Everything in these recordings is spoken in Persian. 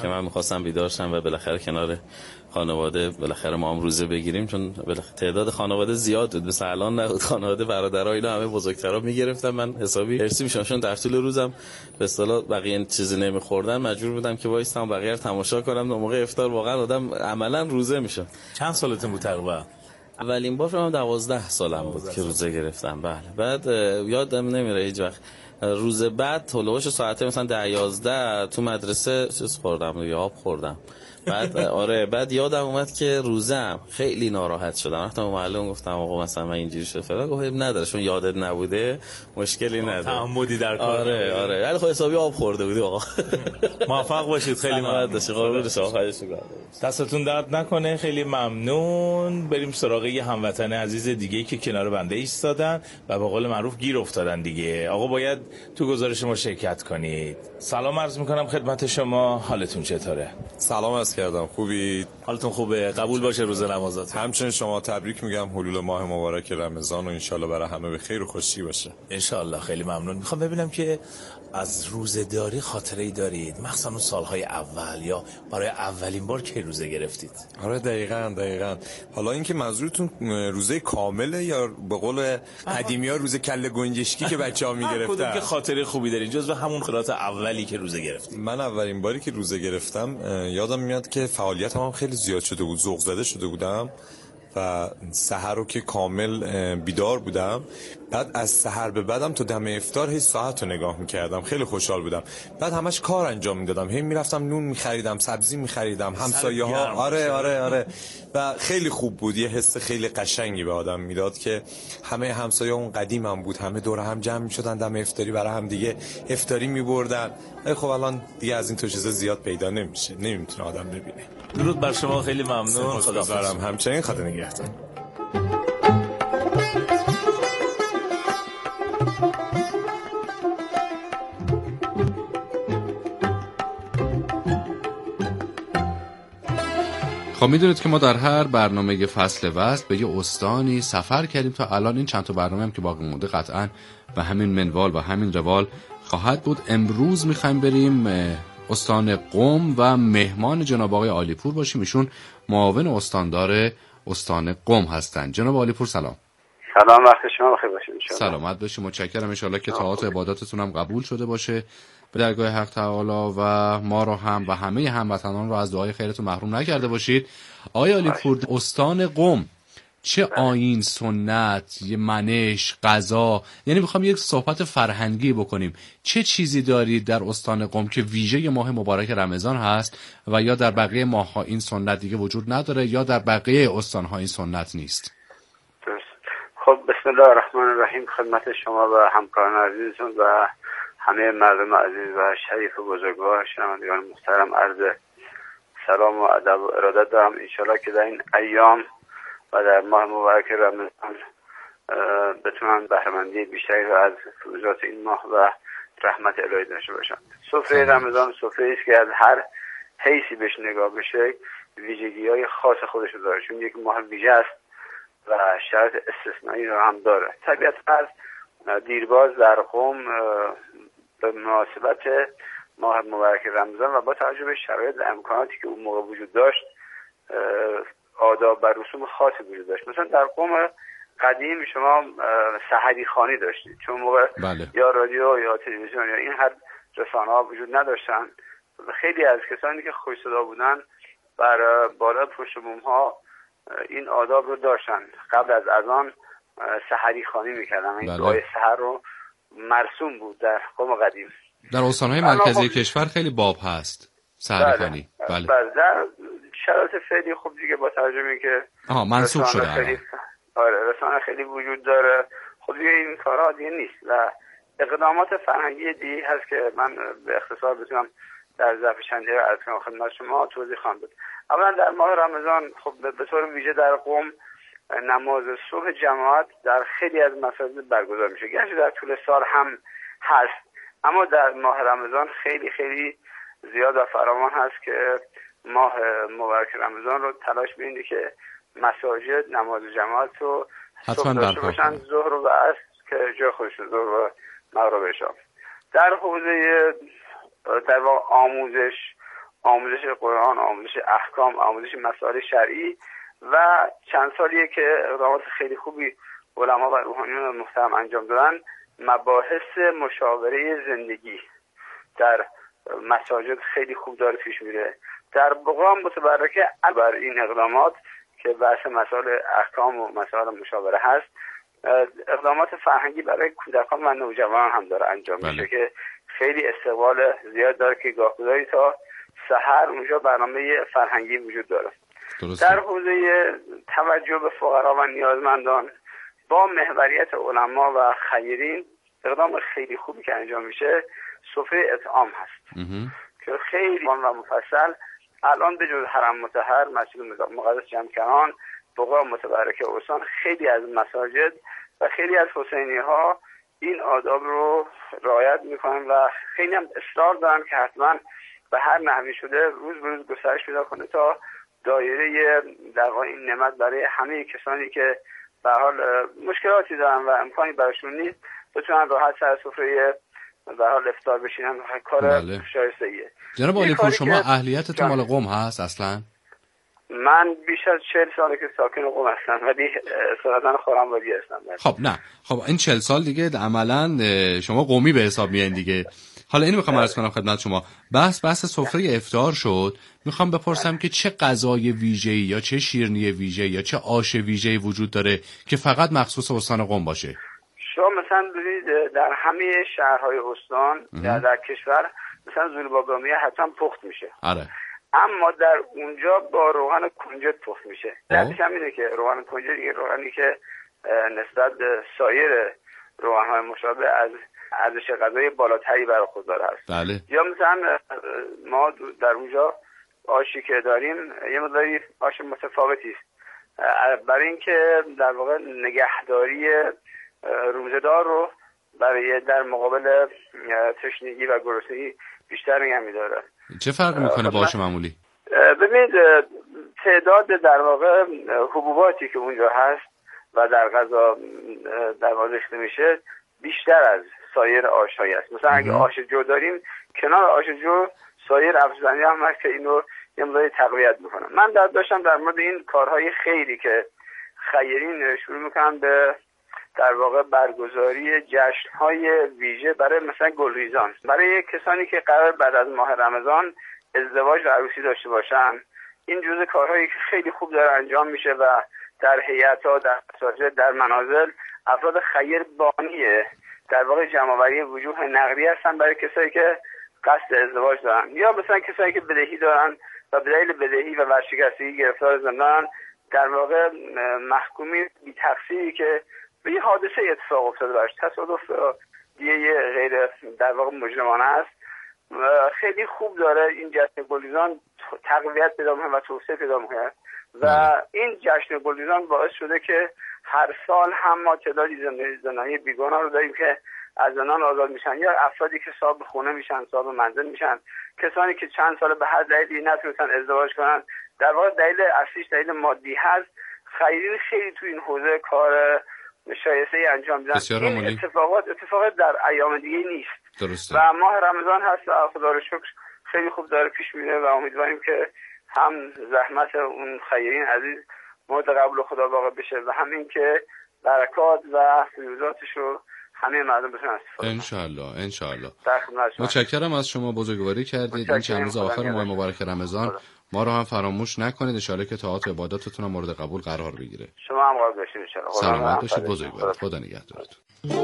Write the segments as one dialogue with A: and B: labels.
A: که من می‌خواستم بیدار شم و بالاخره کنار خانواده بالاخره ما هم روزه بگیریم، چون تعداد خانواده زیاد بود، مثلا الان نبود. خانواده برادرها اینا همه بزرگترا میگرفتن، من حسابی هرسی میشم، چون در طول روزم به اصطلاح بقیه چیزی نمیخوردن، مجبور بودم که وایسام بقیه رو تماشا کنم. در موقع افطار واقعا آدم عملا روزه میشه.
B: چند سالتون بود تقریبا؟
A: اولین بار من 12 سالم بود که روزه گرفتم. بله. بعد یادم نمیره هیچ وقت. روز بعد هولوش ساعت مثلا 10-11 تو مدرسه چیز خوردم دیگه، آب خوردم. بعد آره، بعد یادم اومد که روزم خیلی ناراحت شدم. رفتم معلم گفتم آقا مثلا من اینجوری شده فلان، گفت نداره چون یادت نبوده مشکلی نداره.
B: تعمدی در کار.
A: آره ولی خب حسابی آب خورده بودی آقا.
B: موفق باشید. خیلی ممنون.
A: قربون شما. خواهش می‌کنم.
B: دستتون درد نکنه. خیلی ممنون. بریم سراغ یه هموطن عزیز دیگه که کنار بنده ایستادن و به قول معروف گیر افتادن دیگه. آقا باید تو گزارش ما شرکت کنید. سلام عرض می‌کنم خدمت شما. حالتون چطوره؟
C: سلام عرض کردم. خوبید؟
B: حالتون خوبه؟ قبول باشه روز نمازات.
C: همچنین شما. تبریک میگم حلول ماه مبارک رمضان و انشالله برای همه به خیر و خوشی باشه.
B: انشالله. خیلی ممنون. میخوام ببینم که از روزه‌داری خاطره‌ای دارید، مخصوصا اون سالهای اول یا برای اولین بار که روزه گرفتید؟
C: آره دقیقاً. حالا اینکه منظورتون روزه کامله یا به قول قدیمی‌ها روزه کله گنجشکی که بچه‌ها می‌گرفتن؟
B: کدوم که خاطره خوبی دارید جزو همون خاطرات اولی که روزه گرفتید؟
C: من اولین باری که روزه گرفتم یادم میاد که فعالیتم هم خیلی زیاد شده بود، ذوق زده شده بودم و سحر رو که کامل بیدار بودم. بعد از سحر به بعدم تا دم افطار هیچ ساعت رو نگاه میکردم، خیلی خوشحال بودم. بعد همش کار انجام میدادم، هی میرفتم نون میخریدم، سبزی میخریدم، همسایه ها. آره و خیلی خوب بود. یه حس خیلی قشنگی به آدم میداد که همه همسایه اون قدیم هم بود، همه دور هم جمع میشدن دم افطاری برای هم دیگه افطاری میبردن. خب الان دیگه از این تو چیزا زیاد پیدا نمیشه، نمیتونه آدم ببینه.
B: درود بر شما. خیلی ممنون.
C: خداحافظ. همچنین. خدا نگهدار.
D: خب میدونید که ما در هر برنامه فصل وصل به یه استانی سفر کردیم. تا الان این چند تا برنامه هم که باقی مونده قطعاً به همین منوال و همین روال خواهد بود. امروز میخوایم بریم استان قم و مهمان جناب آقای عالیپور باشیم. ایشون معاون استاندار استان قم هستن. جناب عالیپور سلام.
E: سلام، وقت شما بخیر باشه.
D: سلامت باشید. متشکرم. ان شاءالله که طاعات و عباداتتون هم قبول شده باشه به درگاه حق تعالی و ما رو هم و همه هموطنان رو از دعای خیرتون محروم نکرده باشید. آقای عالیپور، استان قم چه آیین، سنت، یه منش، قضا، یعنی میخوام یک صحبت فرهنگی بکنیم. چه چیزی دارید در استان قم که ویژه ماه مبارک رمضان هست و یا در بقیه ماه‌ها این سنت دیگه وجود نداره یا در بقیه استان‌ها این سنت نیست؟
E: خب بسم الله الرحمن الرحیم. خدمت شما و همکاران عزیزتون و همه مردم عزیز و شریف و بزرگوار شنوندگان محترم عرض سلام و ادب و ارادت دارم. انشالله که در این ایام و در ماه مبارک رمضان بتونن بهره‌مندی بیشتری رو از فیوزات این ماه و رحمت الهی داشته باشن. سفره رمضان سفره است که از هر حیثی بهش نگاه بشه ویژگی‌های خاص خودش رو داره، چون یک ماه ویژه است و شرایط استثنایی رو هم داره. طبیعتاً دیرباز در قم به مناسبت ماه مبارک رمضان و با توجه به شرایط و امکاناتی که اون موقع وجود داشت آداب و رسوم خاصی وجود داشت. مثلا در قم قدیم شما سحری خوانی داشتید، چون موقع یا رادیو یا تلویزیون یا این هر رسانه‌ها وجود نداشتن. خیلی از کسانی که خوش صدا بودن بر بالا پشت بوم‌ها این آداب رو داشتن. قبل از اذان سحری خوانی میکردن. این دعای سحر رو مرسوم بود در قم قدیم.
D: در استان‌های مرکزی کشور خیلی باب هست سحری خوانی.
E: بله. در شرایط فعلی خب دیگه با توجه به که
D: منسوخ شده.
E: رسانه خیلی وجود داره. خب دیگه این کارها دیگه نیست و اقدامات فرهنگی دیگه هست که من به اختصار بتونم در ظرف چند دقیقه عرض کنم خدمت شما توضیح خواهم داد. اولا در ماه رمضان خب به طور ویژه در قم نماز صبح جماعت در خیلی از مساجد برگزار میشه. گرچه در طول سال هم هست، اما در ماه رمضان خیلی خیلی زیاد و فراوان هست که ماه مبارک رمضان رو تلاش بینید که مساجد نماز جماعت رو صبح داشته باشن، ظهر و عصر که جای خودش ظهر و مغرب عشا. در حوزه در واقع آموزش قرآن، آموزش احکام، آموزش مسائل شرعی و چند سالیه که اقدامات خیلی خوبی علما و روحانیون محترم انجام دادن. مباحث مشاوره زندگی در مساجد خیلی خوب داره پیش میره. در بقام متبرکه بر این اقدامات که بحث مسائل احکام و مسائل مشاوره هست، اقدامات فرهنگی برای کودکان و نوجوانان هم داره انجام میشه که خیلی استقبال زیاد داره که گاهگداری تا سحر اونجا برنامه فرهنگی وجود داره. در حوزه توجه به فقرا و نیازمندان با محوریت علما و خیرین اقدام خیلی خوبی که انجام میشه سفره اطعام هست که خیلی و مفصل الان به جز حرم مطهر، مسجد مقدس جمکران، بقاع متبرکه استان، خیلی از مساجد و خیلی از حسینی ها این آداب رو رعایت میکنن و خیلی هم اصرار دارن که حتما به هر نحوی شده روز به روز گسترش پیدا کنه تا دایره در واقع این نعمت برای همه کسانی که به حال مشکلاتی دارن و امکانی براشون نیست بتونن راحت سر سفره به حال افطار بشینن. کار شایسته‌ایه.
D: جناب علی پور، شما اهلیتتون مال قم هست اصلا؟
E: من بیش از 40 ساله که ساکن قم هستم ولی اصالتا خرم‌آبادی هستم.
D: خب نه، خب این 40 سال دیگه عملاً شما قمی به حساب میایین دیگه. حالا اینو میخوام عرض کنم خدمت شما، بحث سفره افطار شد، میخوام بپرسم که چه غذای ویژه‌ای یا چه شیرینی ویژه‌ای یا چه آش ویژه‌ای وجود داره که فقط مخصوص استان قم باشه؟
E: شما مثلا ببینید در همه شهرهای استان یا در کشور مثلا زولبابامیه حتما پخت میشه.
D: آره.
E: اما در اونجا با روغن کنجد پخت میشه. دلیلش هم اینه که روغن کنجد دیگه روغنی که نسبت به سایر روغن‌های مشابه از ارزش غذایی بالاتری برخوردار هست.
D: بله.
E: یا مثلا ما در اونجا آشی که داریم یه مقداری آش متفاوتی است برای اینکه در واقع نگهداری روزه‌دار رو برای در مقابل تشنگی و گرسنگی بیشتر نگه می‌داره.
D: چه فرق میکنه با آش معمولی؟
E: ببینید تعداد در واقع حبوباتی که اونجا هست و در غذا در واقع ریخته میشه بیشتر از سایر آش‌هایی است. مثلا اگه آش جو داریم کنار آش جو سایر افزودنی هم هست که اینو یه مقداری تقویت میکنه. من داشتم در مورد این کارهای خیری که خیرین شروع میکنن به در واقع برگزاری جشن‌های ویژه برای مثلا گلریزان، برای کسانی که قرار بعد از ماه رمضان ازدواج و عروسی داشته باشن، این جزء کارهایی که خیلی خوب داره انجام میشه و در هیئت‌ها، در مساجد، در منازل افراد خیر بانی در واقع جمع‌آوری وجوه نقدی هستن برای کسایی که قصد ازدواج دارن یا مثلا کسایی که بدهی دارن و به دلیل بدهی و ورشکستگی گرفتار زندان، در واقع محکومی بی تقصیری که به یه حادثه اتفاق افتاده براش، تصادف دیگه غیر در واقع مجرمانه است. خیلی خوب داره این جشن گلریزان تقویت پیدا می‌کنه و توسعه پیدا می‌کنه و این جشن گلریزان باعث شده که هر سال هم ما تعدادی زندانی بیگناه رو داریم که از زندان آزاد میشن یا افرادی که صاحب خونه میشن، صاحب منزل میشن، کسانی که چند سال به هر دلیلی نتونستن ازدواج کنن، در واقع دلیل اصلیش دلیل مادی هست. خیرین خیلی تو این حوزه کار شایسته انجام میدن. این اتفاقات در ایام دیگه نیست.
D: درسته.
E: و ماه رمضان هست و خدا رو شکر خیلی خوب داره پیش میره و امیدواریم که هم زحمت اون خیرین عزیز مورد قبول خدا واقع بشه و همین که برکات و فیوزاتش رو همه مردم بتونن استفاده کنن.
D: ان شاء الله. متشکرم از شما، بزرگواری کردید. این چند روز آخر ماه مبارک رمضان ما رو هم فراموش نکنید. ان شاء الله که طاعات و عباداتتون مورد قبول قرار بگیره.
E: شما هم قرار بشید ان شاء الله.
D: سلامت باشید بزرگوار. خدا نگهدارتون.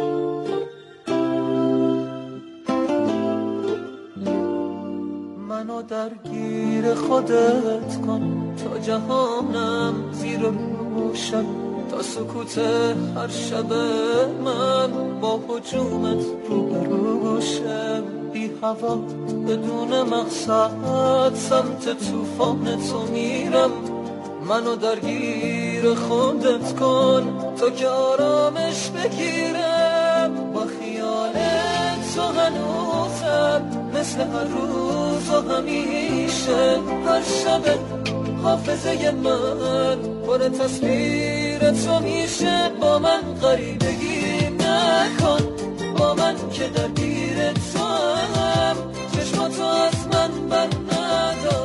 F: منو درگیر خودت کن تا جهانم زیر روشم، تا سکوت هر شب من با هجومت روبروشم، بی هوا بدون مقصد سمت طوفان تو میرم. منو درگیر خودت کن تا که آرامش بگیرم، با خیال تو هنوزم مثل هر روز و همیشه، هر شب حافظه من پر تصویر تو میشه. با من غریبگی نکن، با من که درگیر تو هم، چشماتو از من بر ندار.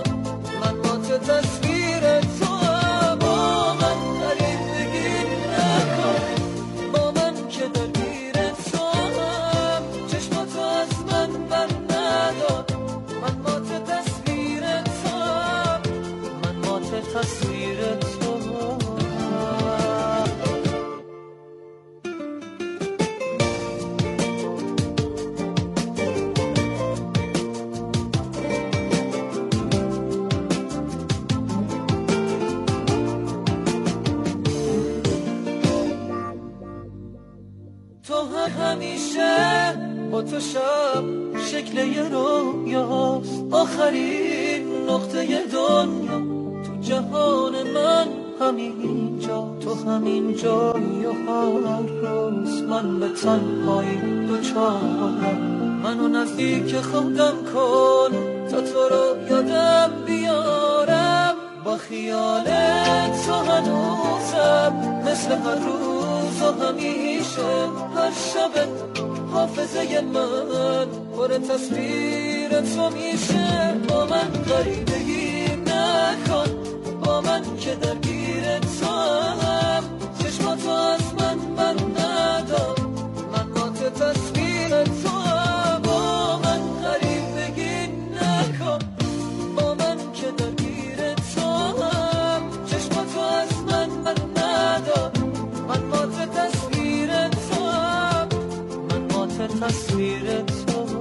F: با تو شب شکل یه رویاست، آخرین نقطه دنیا تو جهان من همینجا، تو همین جایی و هر روز من به تنهایی دوچارم. منو نزدیک خودم کن تا تو رو یادم بیارم، با خیال تو هنوزم مثل هر روز و همیشه. هر شب حافظه من پر تصویر تو میشه. با من غریبگی نکن، با من که درگیر تو هم، چشماتو از من ندار، من واسه تصویر تو هم. با من غریبگی نکن، با من که درگیر تو هم، چشماتو از من ندار، من واسه تصویر تو هم، من واسه تصویر تو هم.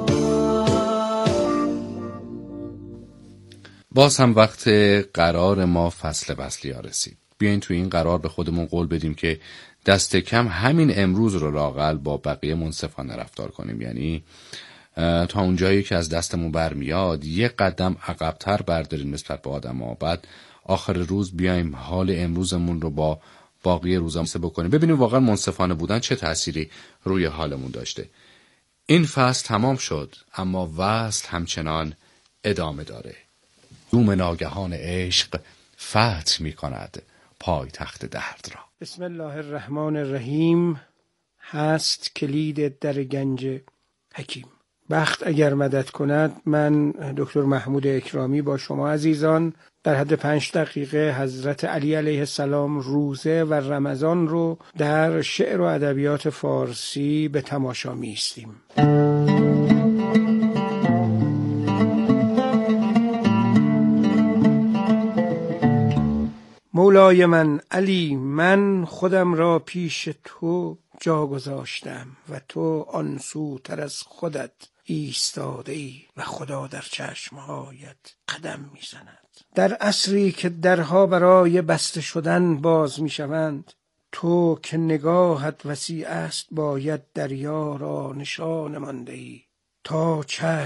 D: باز هم وقت قرار ما فصل وصلیا رسید. بیاین تو این قرار به خودمون قول بدیم که دست کم همین امروز رو لااقل با بقیه منصفانه رفتار کنیم. یعنی تا اونجایی که از دستمون برمیاد یه قدم عقب‌تر برداریم نسبت به آدم‌ها، بعد آخر روز بیایم حال امروزمون رو با باقی روزا مقایسه بکنیم، ببینیم واقعا منصفانه بودن چه تأثیری روی حالمون داشته. این فصل تمام شد، اما وصل همچنان ادامه داره. دوم ناگهان عشق فتح می کند پای تخت درد را.
G: بسم الله الرحمن الرحیم. هست کلید در گنج حکیم. بخت اگر مدد کند، من دکتر محمود اکرامی با شما عزیزان در حد 5 دقیقه حضرت علی علیه السلام روزه و رمضان رو در شعر و ادبیات فارسی به تماشا می ایستیم. مولای من علی، من خودم را پیش تو جا گذاشتم و تو آن سوتر از خودت ایستاده ای و خدا در چشمهایت قدم میزند. در عصری که درها برای بسته شدن باز میشوند، تو که نگاهت وسیع است باید دریا را نشان مانده ای. تا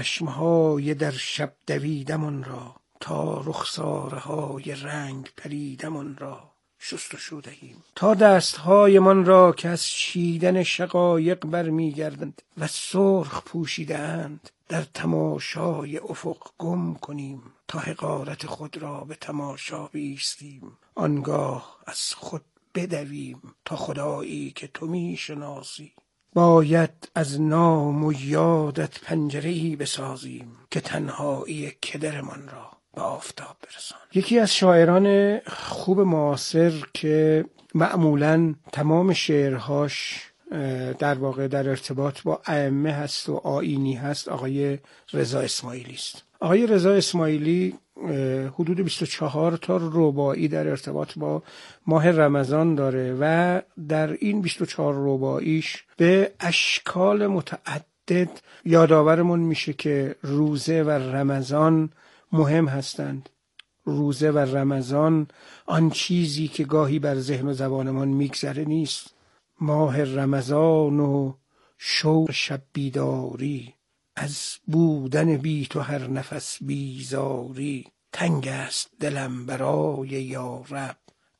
G: چشمهای در شب دویدمان را، تا رخسارهای رنگ پریدمان را شستشو دهیم. تا دستهایمان را که از چیدن شقایق برمیگردند و سرخ پوشیده‌اند در تماشای افق گم کنیم. تا حقارت خود را به تماشا بایستیم، آنگاه از خود بدویم تا خدایی که تو میشناسی. باید از نام و یادت پنجره‌ای بسازیم که تنهایی کدرمان را به آفتاب برسان. یکی از شاعران خوب معاصر که معمولاً تمام شعرهاش در واقع در ارتباط با ائمه هست و آیینی هست، آقای رضا اسماعیلی است. آقای رضا اسماعیلی حدود 24 تا رباعی در ارتباط با ماه رمضان داره و در این 24 رباعیش به اشکال متعدد یادآورمون میشه که روزه و رمضان مهم هستند. روزه و رمضان آن چیزی که گاهی بر ذهن و زبانمان میگذره نیست. ماه رمضان و شوق شب بیداری، از بودن بی تو هر نفس بیزاری. تنگ است دلم برای یا رب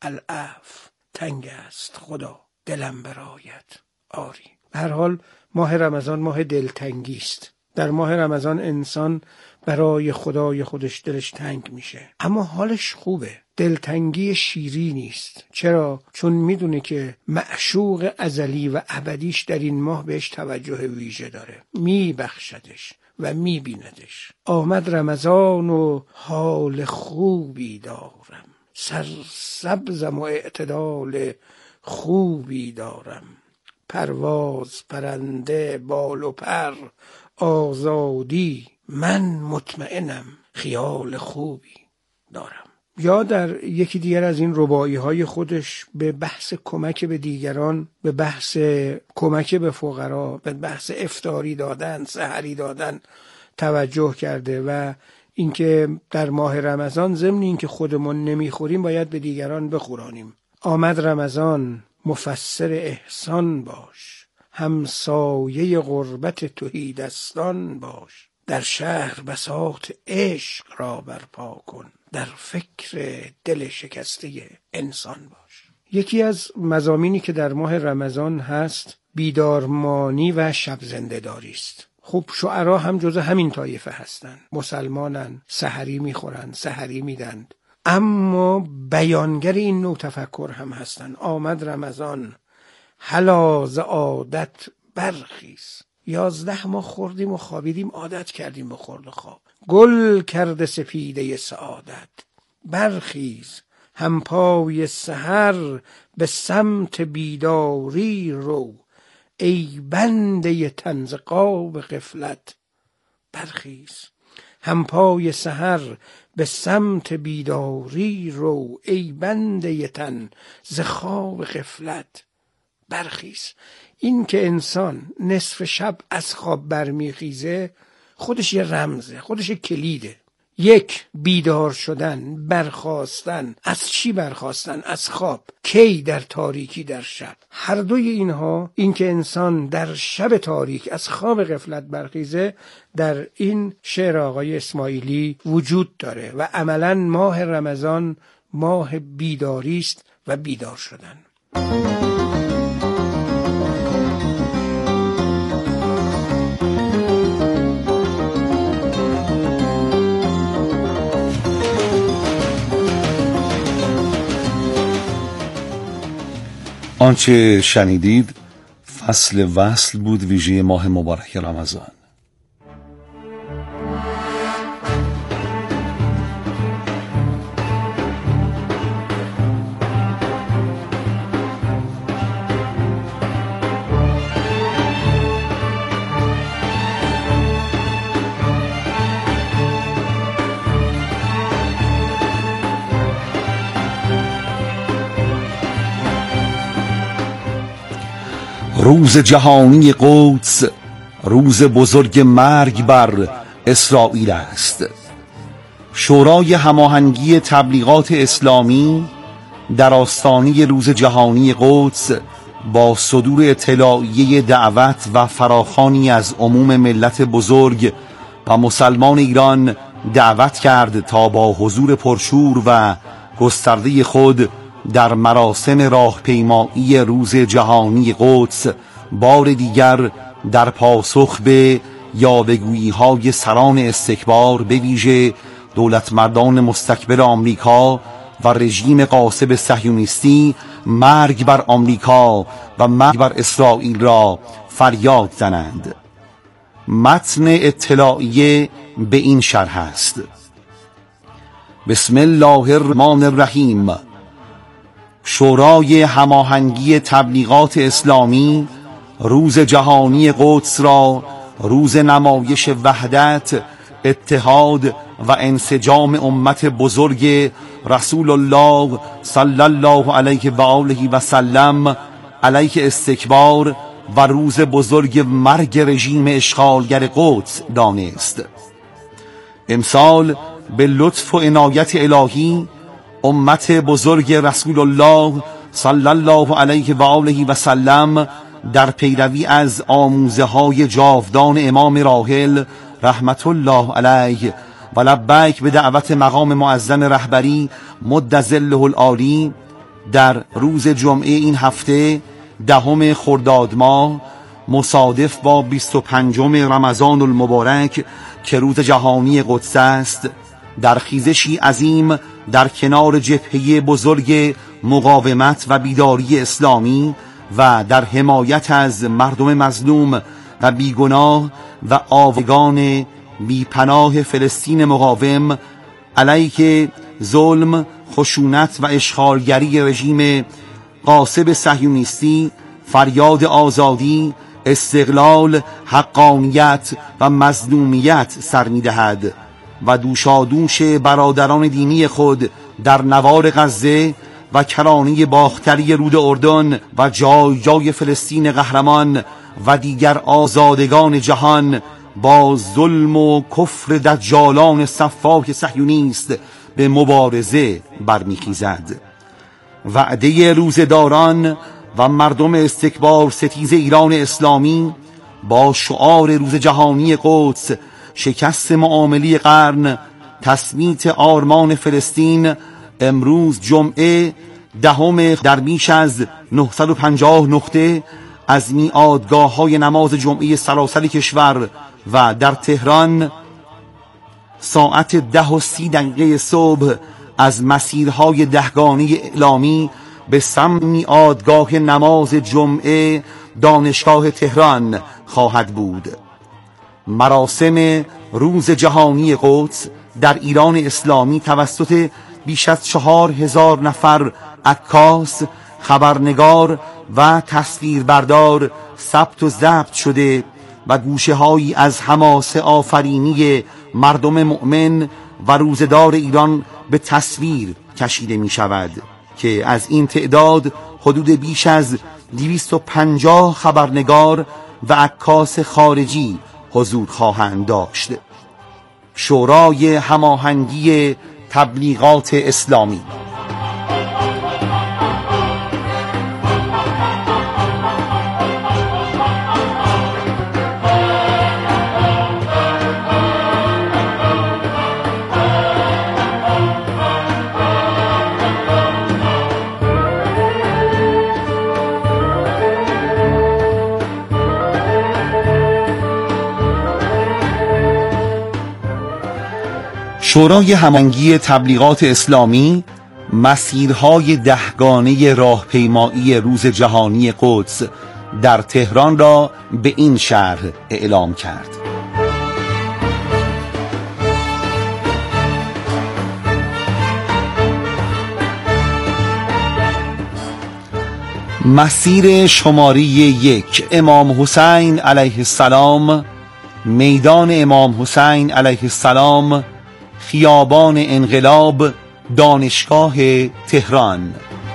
G: العفو، تنگ است خدا دلم برایت آری. به هر حال ماه رمضان ماه دلتنگی است. در ماه رمضان انسان برای خدای خودش دلش تنگ میشه، اما حالش خوبه. دلتنگی شیرینی است. چرا؟ چون میدونه که معشوق ازلی و ابدیش در این ماه بهش توجه ویژه داره، میبخشدش و میبیندش. آمد رمضان و حال خوبی دارم، سرسبزم و اعتدال خوبی دارم. پرواز پرنده بال و پر آزادی، من مطمئنم خیال خوبی دارم. یا در یکی دیگر از این رباعی های خودش به بحث کمک به دیگران، به بحث کمک به فقرا، به بحث افطاری دادن، سحری دادن توجه کرده و اینکه در ماه رمضان ضمن اینکه خودمون نمیخوریم باید به دیگران بخورانیم. آمد رمضان مفسر احسان باش، همسایه غربت تهیدستان باش. در شهر بساط عشق را برپا کن، در فکر دل شکسته انسان باش. یکی از مضامینی که در ماه رمضان هست بیدارمانی و شب زنده‌داری است. خب شعرا هم جزء همین طایفه هستن، مسلمانن، سحری میخورن، سحری میدند، اما بیانگر این نوع تفکر هم هستن. آمد رمضان، هلا ز عادت برخیز. 11 ما خوردیم و خوابیدیم، عادت کردیم به خورد و خواب. گل کرده سپیده سعادت، برخیز همپای سحر به سمت بیداری رو. ای بنده تن ز خواب غفلت، برخیز همپای سحر به سمت بیداری رو. ای بنده تن ز خواب غفلت، برخیز. این که انسان نصف شب از خواب برمیخیزه خودش یه رمزه، خودش یه کلیده. یک، بیدار شدن، برخاستن. از چی برخاستن؟ از خواب. کی؟ در تاریکی، در شب. هر دوی اینها، این که انسان در شب تاریک از خواب غفلت برخیزه، در این شعر آقای اسماعیلی وجود داره و عملاً ماه رمضان ماه بیداری است و بیدار شدن.
H: آنچه شنیدید فصل وصل بود، ویژه ماه مبارک رمضان. روز جهانی قدس، روز بزرگ مرگ بر اسرائیل است. شورای هماهنگی تبلیغات اسلامی در آستانه روز جهانی قدس با صدور اطلاعیه دعوت و فراخوانی از عموم ملت بزرگ و مسلمان ایران دعوت کرد تا با حضور پرشور و گسترده خود در مراسم راهپیمایی روز جهانی قدس بار دیگر در پاسخ به یاوه‌گویی‌های سران استکبار، به ویژه دولتمردان مستکبر آمریکا و رژیم غاصب صهیونیستی، مرگ بر آمریکا و مرگ بر اسرائیل را فریاد زنند. متن اطلاعیه به این شرح است: بسم الله الرحمن الرحیم. شورای هماهنگی تبلیغات اسلامی روز جهانی قدس را روز نمایش وحدت، اتحاد و انسجام امت بزرگ رسول الله صلی الله علیه و آله و سلم علیه استکبار و روز بزرگ مرگ رژیم اشغالگر قدس دانست. امسال به لطف و عنایت الهی امت بزرگ رسول الله صلی الله علیه و آله و سلم در پیروی از آموزه های جاودان امام راحل رحمت الله علیه و لبیک به دعوت مقام معظم رهبری مد ظله العالی در روز جمعه این هفته 10 خرداد ماه مصادف با 25 رمضان المبارک که روز جهانی قدس است، در خیزشی عظیم در کنار جبهه بزرگ مقاومت و بیداری اسلامی و در حمایت از مردم مظلوم و بیگناه و آوگان بیپناه فلسطین مقاوم علیه ظلم، خشونت و اشغالگری رژیم غاصب صهیونیستی فریاد آزادی، استقلال، حقانیت و مظلومیت سر می‌دهد و دوشادوش برادران دینی خود در نوار غزه و کرانه باختری رود اردن و جای جای فلسطین قهرمان و دیگر آزادگان جهان با ظلم و کفر دجالان صفاک صهیونیست به مبارزه برمیخیزد. وعده روزداران و مردم استکبار ستیز ایران اسلامی با شعار روز جهانی قدس، شکست معامله قرن، تثبیت آرمان فلسطین، امروز جمعه 10 در بیش از 950 نقطه از میعادگاه‌های نماز جمعه سراسر کشور و در تهران ساعت 10:30 صبح از مسیرهای دهگانه اعلامی به سمت میعادگاه نماز جمعه دانشگاه تهران خواهد بود. مراسم روز جهانی قدس در ایران اسلامی توسط بیش از 4000 نفر عکاس، خبرنگار و تصویربردار ثبت و ضبط شده و گوشه‌هایی از حماس آفرینی مردم مؤمن و روزدار ایران به تصویر کشیده می شود که از این تعداد حدود بیش از 250 خبرنگار و عکاس خارجی حضور خواهند داشت. شورای هماهنگی تبلیغات اسلامی. شورای هماهنگی تبلیغات اسلامی مسیرهای دهگانه راهپیمایی روز جهانی قدس در تهران را به این شرح اعلام کرد: مسیر شماره 1 امام حسین علیه السلام، میدان امام حسین علیه السلام، خیابان انقلاب، دانشگاه تهران.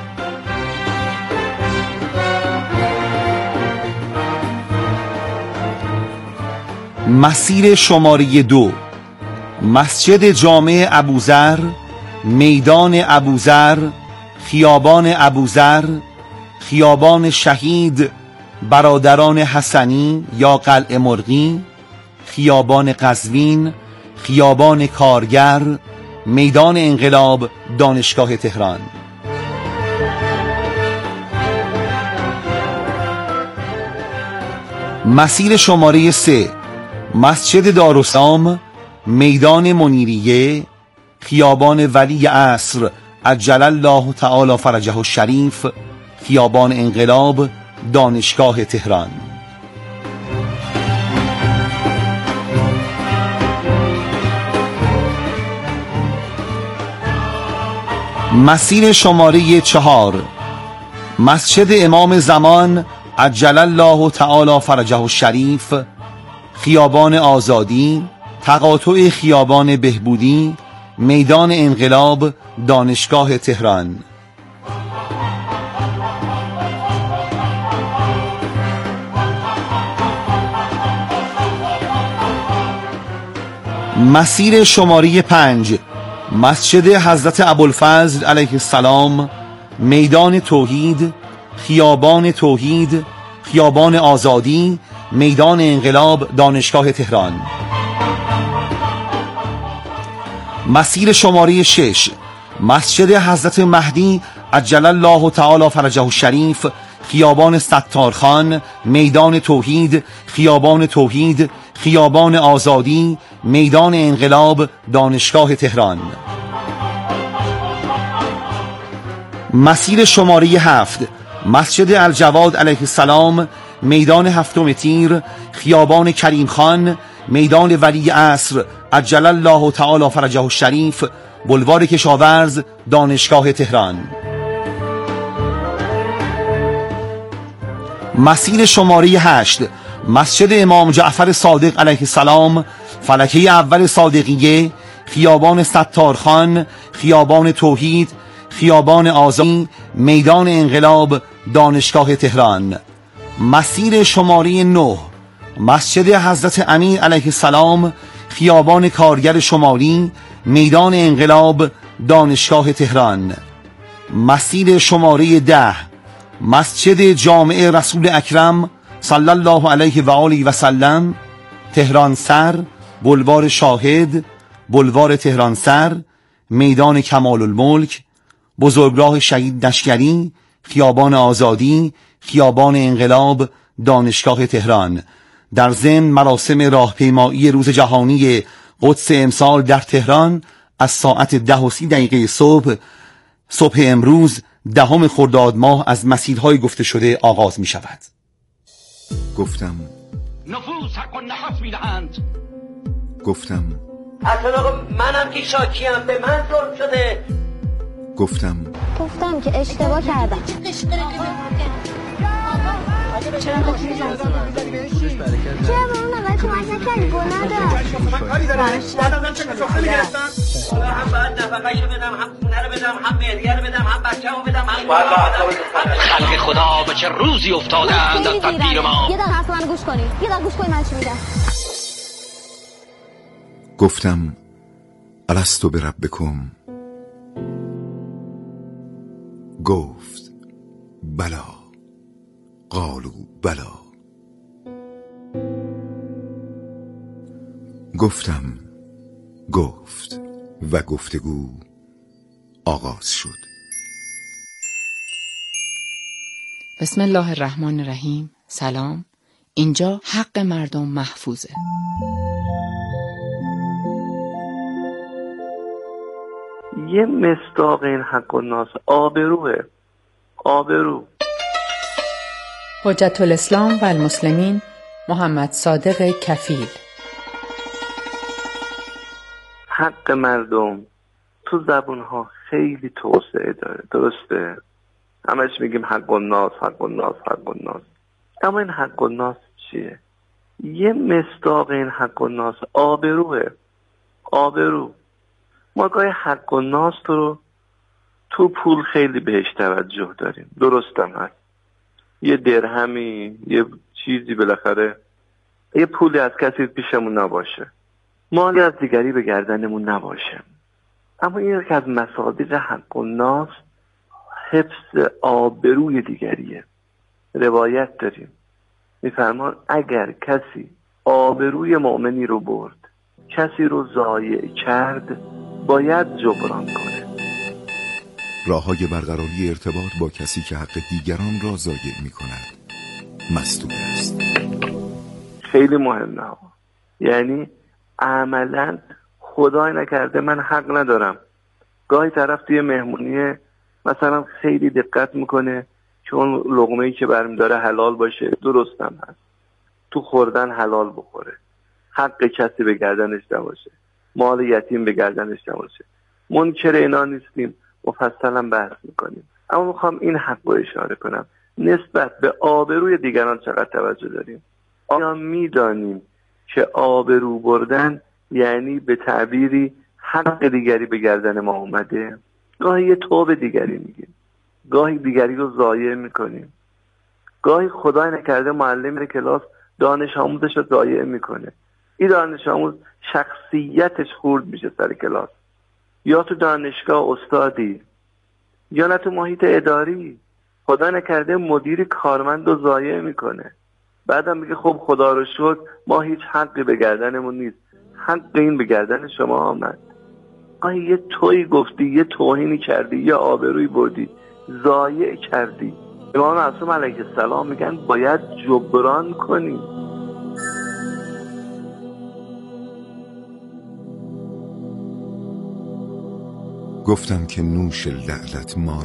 H: مسیر شماره 2 مسجد جامع ابوذر، میدان ابوذر، خیابان ابوذر، خیابان شهید برادران حسنی یا قلعه مرغی، خیابان قزوین، خیابان کارگر، میدان انقلاب، دانشگاه تهران. مسیر شماره 3 مسجد دارالسلام، میدان منیریه، خیابان ولی عصر عجل الله تعالی فرجه الشریف، خیابان انقلاب، دانشگاه تهران. مسیر شماره 4 مسجد امام زمان عجل الله تعالی فرجه الشریف، خیابان آزادی، تقاطع خیابان بهبودی، میدان انقلاب، دانشگاه تهران. مسیر شماره 5 مسجد حضرت ابوالفضل علیه السلام، میدان توحید، خیابان توحید، خیابان آزادی، میدان انقلاب، دانشگاه تهران. مسیر شماره 6 مسجد حضرت مهدی عجل الله تعالی فرجه الشریف، خیابان ستارخان، میدان توحید، خیابان توحید، خیابان آزادی، میدان انقلاب، دانشگاه تهران. مسیر شماره 7 مسجد الجواد علیه السلام، میدان هفتم تیر، خیابان کریم خان، میدان ولی عصر عجل الله تعالی فرجه الشریف، بلوار کشاورز، دانشگاه تهران. مسیر شماره 8 مسجد امام جعفر صادق علیه السلام، فلکه اول صادقیه، خیابان ستارخان، خیابان توحید، خیابان آزادی، میدان انقلاب، دانشگاه تهران. مسیر شماره 9 مسجد حضرت امیر علیه السلام، خیابان کارگر شمالی، میدان انقلاب، دانشگاه تهران. مسیر شماره 10 مسجد جامع رسول اکرم صلی الله علیه و آله و سلم، تهران سر، بلوار شاهد، بلوار تهران سر، میدان کمال الملک، بزرگراه شهید لشکری، خیابان آزادی، خیابان انقلاب، دانشگاه تهران. در ضمن مراسم راهپیمایی روز جهانی قدس امسال در تهران از ساعت 10:30 صبح امروز 10 خرداد ماه از مسیرهای گفته شده آغاز می شود.
I: گفتم
J: نفوس حق و نفس میدهند.
I: گفتم
K: اصلا منم که شاکیم، به من ظلم شده.
I: گفتم
L: که اشتباه کردم. چرا به اون نوبت کمک نکردی؟ گناه داشت.
K: هم باید نفقه‌شو بدم، هم خونه رو بدم، هم مهریه رو بدم، هم بچه‌مو بدم، هم
J: خلق خدا به چه روزی افتادند از تدبیر ما.
L: یه دقیقه حرف من گوش کنی. گوش کنی من چی میگم.
I: گفتم الستو بربکم. گفت بلا. قالوا بلا. گفتم، گفت و گفتگو آغاز شد.
M: بسم الله الرحمن الرحیم. سلام. اینجا حق مردم محفوظه.
E: یه مصداق این حق الناس آبروه. آبرو.
M: حجت الاسلام و المسلمین محمد صادق کفیل.
E: حق مردم تو زبونها خیلی توسعه داره، درسته؟ همش میگیم حق الناس، حق الناس، حق الناس. اما این حق الناس چیه؟ یه مصداق این حق الناس آبروه. آبرو. ما گاهی حق الناس رو تو پول خیلی بهش توجه داریم، درستم هست. یه درهمی، یه چیزی بالاخره، یه پولی از کسی پیشمون نباشه، مالی از دیگری به گردنمون نباشه. اما این که از مصادیق حق الناس حفظ آبروی دیگریه. روایت داریم میفرمان اگر کسی آبروی مؤمنی رو برد، کسی رو ضایع کرد، باید جبران کنه.
I: راه‌های برقراری ارتباط با کسی که حق دیگران را ضایع می‌کند مسدود است.
E: خیلی مهمه. یعنی عملاً خدای نکرده من حق ندارم. گاهی طرف توی مهمونی مثلا خیلی دقت میکنه که اون لقمه‌ای که برمی داره حلال باشه، درستم هست، تو خوردن حلال بخوره، حق کسی به گردنش نباشه، مال یتیم به گردنش نباشه. منکر اینا نیستیم، مفصلا بحث میکنیم. اما میخوام این حق رو اشاره کنم، نسبت به آبروی دیگران چقدر توجه داریم. آیا میدانیم که آبرو بردن یعنی به تعبیری حق دیگری به گردن ما اومده؟ گاهی یه توب دیگری میگیم، گاهی دیگری رو ضایع میکنیم، گاهی خدای نکرده معلم کلاس دانش آموزش رو ضایع میکنه. این دانش آموز شخصیتش خورد میشه سر کلاس، یا تو دانشگاه استادی، یا نه تو محیط اداری، خدا نکرده مدیر کارمند رو ضایع میکنه. بعدم میگه خب خدا رو شکر ما هیچ حقی به گردنمون نیست، حق این به گردن شما آمد. آیا یه تویی گفتی، یه توهینی کردی، یه آبروی بردی، ضایع کردی. امام معصوم علیه السلام میگن باید جبران کنی.
I: گفتم که نوش لعنت ما